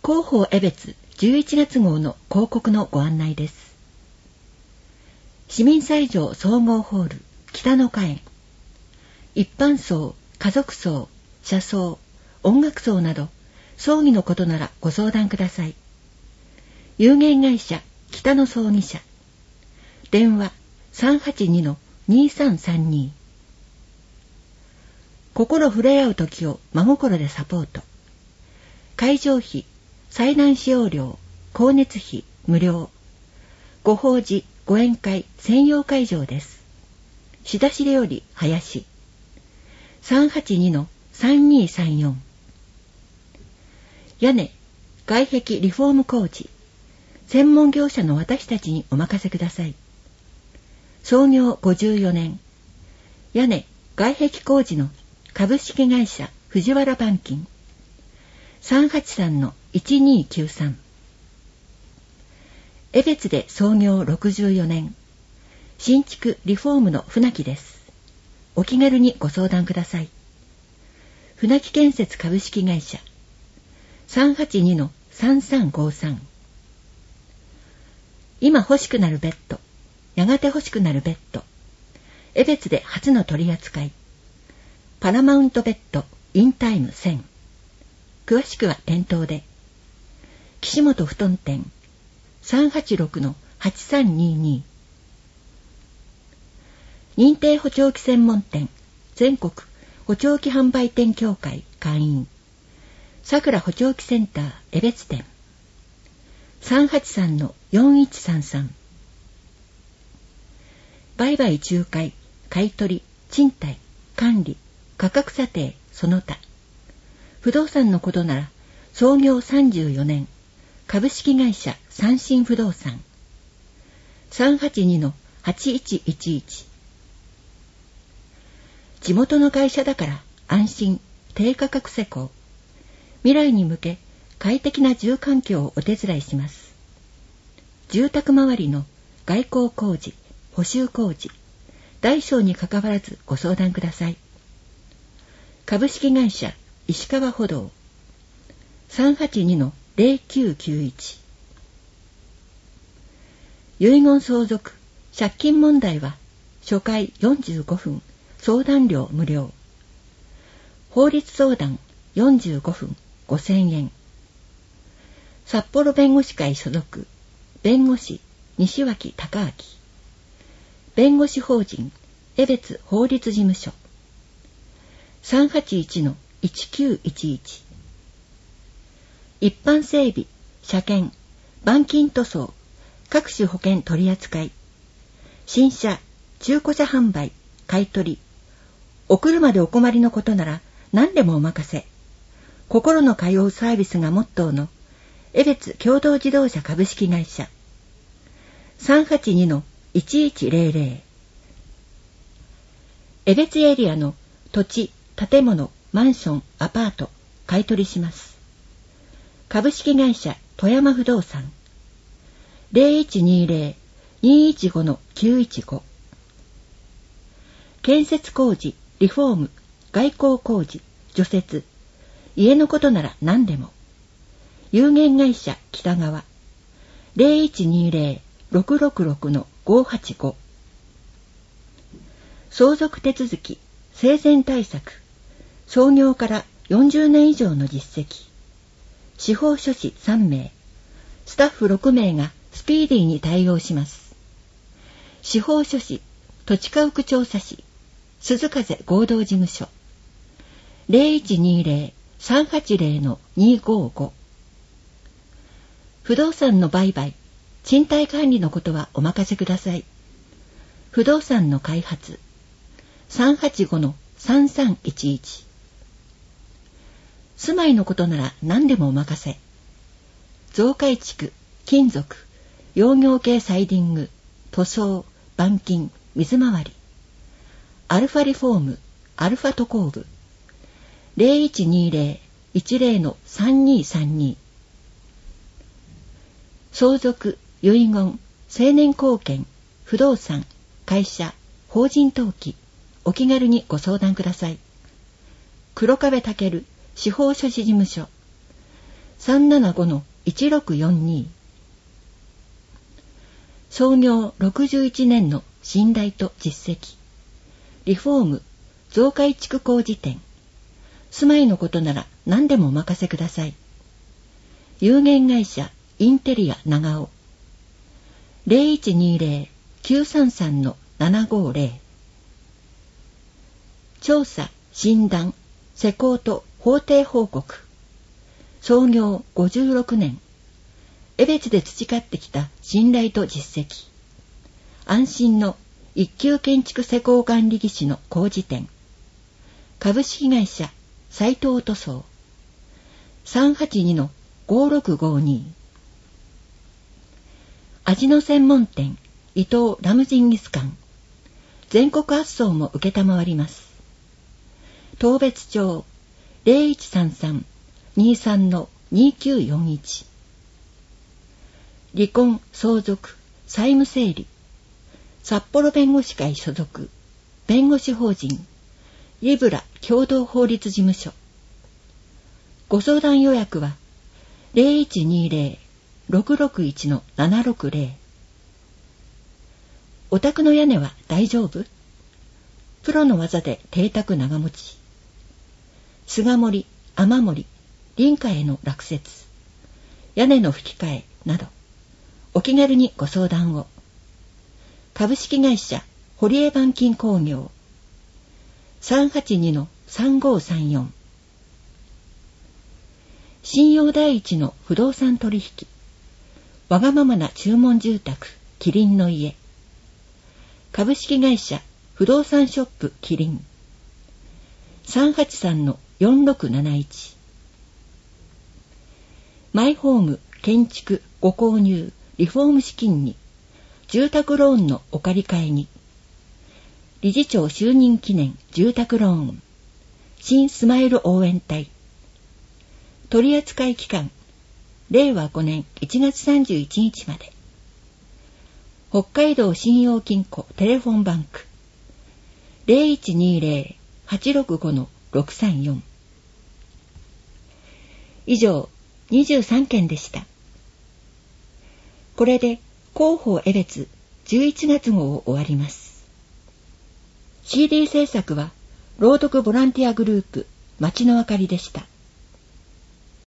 広報江別11月号の広告のご案内です。市民斎場総合ホール北の花園、一般葬、家族葬、社葬、音楽葬など葬儀のことならご相談ください。有限会社北の葬儀社、電話 382-2332。 心触れ合う時を真心でサポート。会場費、祭壇使用料、光熱費無料。ご法事、ご宴会専用会場です。仕出しでより林 382-3234。 屋根、外壁リフォーム工事、専門業者の私たちにお任せください。創業54年、屋根、外壁工事の株式会社藤原板金 383-1293。 江別で創業64年、新築リフォームの船木です。お気軽にご相談ください。船木建設株式会社 382-3353。 今欲しくなるベッド、やがて欲しくなるベッド、江別で初の取り扱い。パラマウントベッドインタイム1000。詳しくは店頭で。岸本布団店 386-8322。 認定補聴器専門店全国補聴器販売店協会会員、さくら補聴器センター江別店 383-4133。 売買仲介、買取、賃貸、管理、価格査定その他。不動産のことなら創業34年、株式会社三新不動産 382-8111。 地元の会社だから安心、低価格施工。未来に向け快適な住環境をお手伝いします。住宅周りの外構工事、補修工事、大小にかかわらずご相談ください。株式会社石川歩道 382-0991。 遺言相続、借金問題は初回45分相談料無料。法律相談45分5000円。札幌弁護士会所属弁護士西脇隆明。弁護士法人江別法律事務所 381-1911。 一般整備、車検、板金塗装、各種保険取扱い、新車、中古車販売、買取、お車でお困りのことなら何でもお任せ。心の通うサービスがモットーの江別共同自動車株式会社 382-1100。 江別エリアの土地、建物、マンション、アパート買取します。株式会社富山不動産 0120-215-915。 建設工事、リフォーム、外構工事、除雪、家のことなら何でも。有限会社北川 0120-666-585。 相続手続き、生前対策、創業から40年以上の実績。司法書士3名、スタッフ6名がスピーディーに対応します。司法書士、土地家屋調査士、鈴風合同事務所 0120-380-255。 不動産の売買、賃貸管理のことはお任せください。不動産の開発 385-3311。 住まいのことなら何でもお任せ。増改築、金属、養業系サイディング、塗装、板金、水回り、アルファリフォーム、アルファ塗工部 0120-10-3232。 相続、遺言、成年後見、不動産、会社、法人登記、お気軽にご相談ください。黒壁健司法書士事務所 375-1642。創業61年の信頼と実績。リフォーム、増改築工事店。住まいのことなら何でもお任せください。有限会社インテリア長尾。0120-933-750。調査、診断、施工と法定報告。創業56年。江別で培ってきた信頼と実績。安心の一級建築施工管理技師の工事店。株式会社斉藤塗装。382-5652。味の専門店伊藤ラムジンギスカン。全国発送も受けたまわります。当別町 0133-23-2941。離婚、相続、債務整理。札幌弁護士会所属弁護士法人リブラ共同法律事務所。ご相談予約は 0120-661-760。お宅の屋根は大丈夫？プロの技で邸宅長持ち。菅森、雨漏り、臨家への落雪、屋根の吹き替えなどお気軽にご相談を。株式会社堀江板金工業。382-3534。信用第一の不動産取引。わがままな注文住宅キリンの家。株式会社不動産ショップキリン。383-4671。マイホーム建築ご購入リフォーム資金に住宅ローンのお借り換えに。理事長就任記念住宅ローン。新スマイル応援隊。取扱期間令和5年1月31日まで。北海道信用金庫テレフォンバンク 0120-865-634。以上23件でした。これで広報江別11月号を終わります。CD 制作は朗読ボランティアグループ町のあかりでした。